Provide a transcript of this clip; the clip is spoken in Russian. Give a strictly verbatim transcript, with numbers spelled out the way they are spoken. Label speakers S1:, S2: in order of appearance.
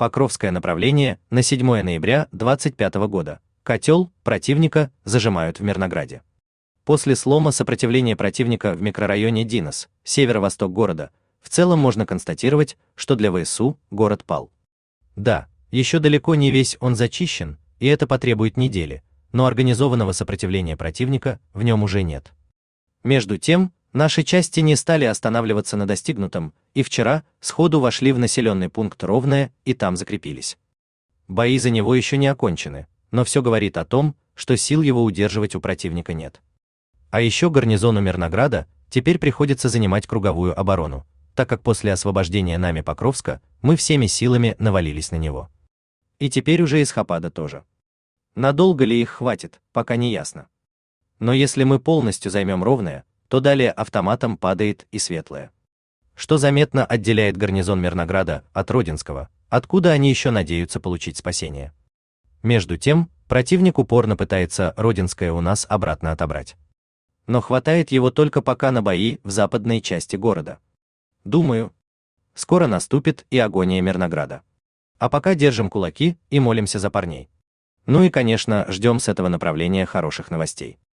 S1: Покровское направление на седьмое ноября двадцать пятого года. Котел противника зажимают в Мирнограде. После слома сопротивления противника в микрорайоне Динос, северо-восток города, в целом можно констатировать, что для ВСУ город пал. Да, еще далеко не весь он зачищен, и это потребует недели, но организованного сопротивления противника в нем уже нет. Между тем, наши части не стали останавливаться на достигнутом, и вчера сходу вошли в населенный пункт Ровное и там закрепились. Бои за него еще не окончены, но все говорит о том, что сил его удерживать у противника нет. А еще гарнизону Мирнограда теперь приходится занимать круговую оборону, так как после освобождения нами Покровска мы всеми силами навалились на него. И теперь уже из Хапада тоже. Надолго ли их хватит, пока не ясно. Но если мы полностью займем Ровное, то далее автоматом падает и Светлое. Что заметно отделяет гарнизон Мирнограда от Родинского, откуда они еще надеются получить спасение. Между тем, противник упорно пытается Родинское у нас обратно отобрать. Но хватает его только пока на бои в западной части города. Думаю, скоро наступит и агония Мирнограда. А пока держим кулаки и молимся за парней. Ну и, конечно, ждем с этого направления хороших новостей.